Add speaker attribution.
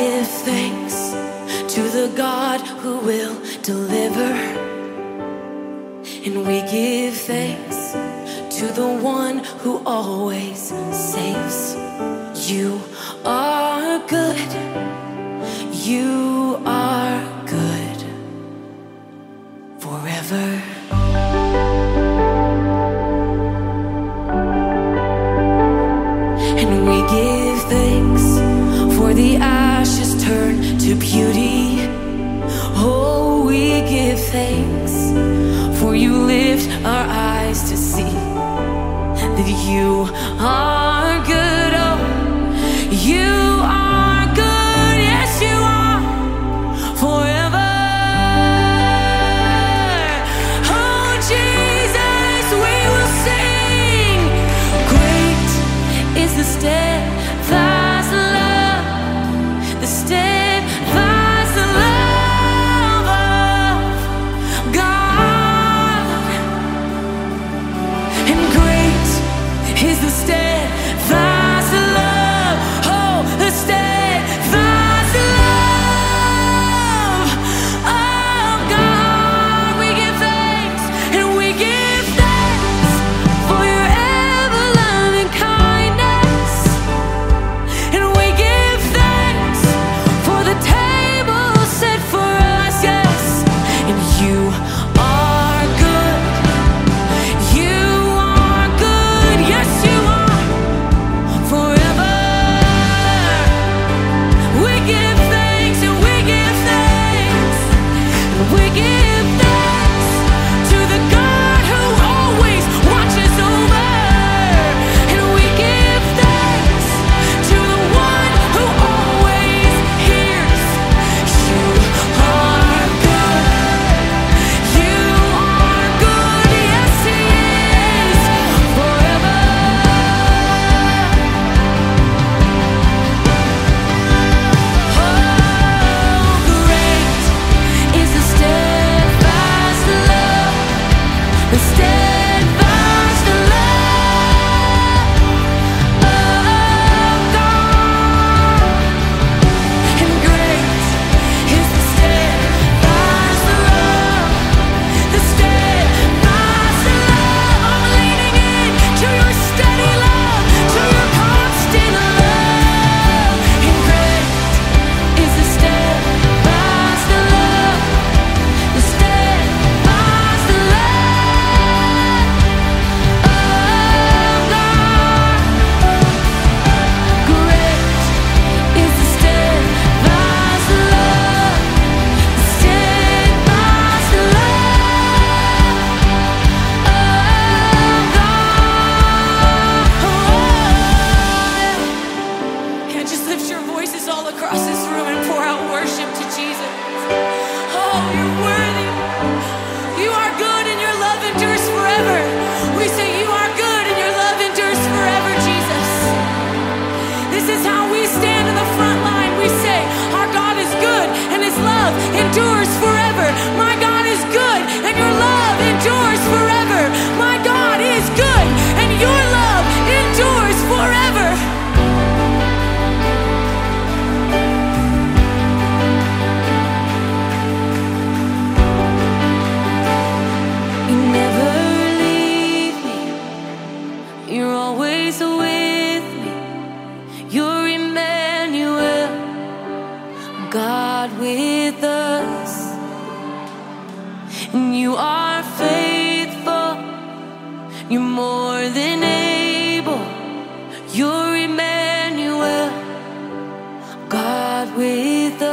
Speaker 1: give thanks to the God who will deliver. And we give thanks to the one who always saves. You are good. You are good forever. And we give thanks for the ashes turned to beauty. Oh, we give thanks for you lift our eyes to see that you are good. Oh, you are good. Yes, you are forever. Oh, Jesus, we will sing. Great is the steadfast love, the steadfast love of God. And great is the steadfast love, oh, the steadfast love of God. We give thanks and we give thanks for your ever-loving kindness. And we give thanks for the table set for us, yes. And you are good. You are good. Yes, you are forever. We give thanks and we give thanks. And we give thanks to the God who always watches over. And we give thanks to the one who always hears. You are good. You are good. Yes, he is forever. Oh, great is the steadfast love, the steadfast love of God. And great is the steadfast love, the steadfast love. I'm leaning in to your steady love, to your constant love. And great is the steadfast love, the steadfast love of God. Great is the steadfast love, the steadfast love of God. Yeah, just lift your voices all across this room and pour out worship to Jesus. Oh, you're worthy. You are good and your love endures forever. We say you are good and your love endures forever, Jesus. This is how we stand in the front line. We say our God is good and his love endures forever. My God is good and your love endures forever. My God is good and your love endures forever. You never leave me. You're always with me. You're Emmanuel, God with us. And you are faithful. You're more than able. You're Emmanuel, God with us.